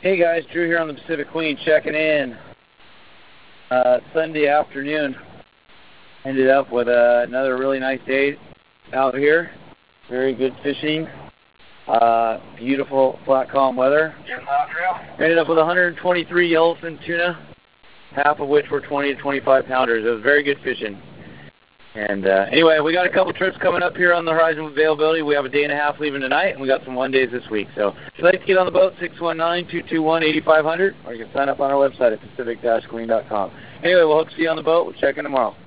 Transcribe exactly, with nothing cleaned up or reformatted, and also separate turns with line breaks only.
Hey guys, Drew here on the Pacific Queen checking in. Uh, Sunday afternoon, ended up with uh, another really nice day out here. Very good fishing. Uh, beautiful flat calm weather. Ended up with one hundred twenty-three yellowfin tuna, half of which were twenty to twenty-five pounders. It was very good fishing. And uh, anyway, we got a couple trips coming up here on the horizon with availability. We have a day and a half leaving tonight, and we got some one days this week. So if you'd like to get on the boat, six one nine, two two one, eight five zero zero, or you can sign up on our website at pacific dash queen dot com. Anyway, we'll hope to see you on the boat. We'll check in tomorrow.